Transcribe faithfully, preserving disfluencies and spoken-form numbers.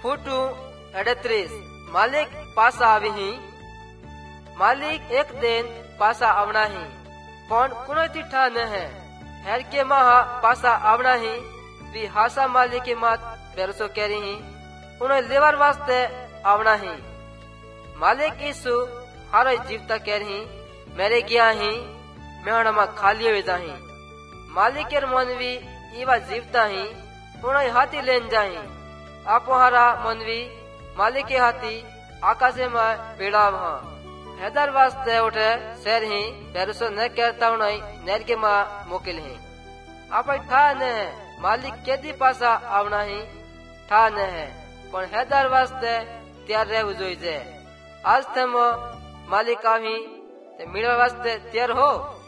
फूटू अड़तीस मालिक पासा आवी ही। मालिक एक दिन पासा आवना ही पण कुनो ठा न है। हर के महा पासा आवना ही भी हासा मालिक के मात भरोसो करी ही उन्हें लेवर वास्ते आवना ही। मालिक यीशु हारे जीवता कह रही मेरे गया ही मैं मा खाली हो जाही। मालिक के मनवी इवा जीवता ही उन्हें हाथी लेन जाही। आपो हारा मनवी मालिक के हाथी आकाशे में बेड़ा वहाँ हैदर वास्ते उठे शहर ही भरोसो न करता उन्हें नर के माँ मोकिल ही। आप ठा न है मालिक केदी पासा आवना ही ठा न है पण हैदर वास्ते तैयार रहू जोईजे। आज तम मालिक आवी मिलवा वास्ते तैयार हो।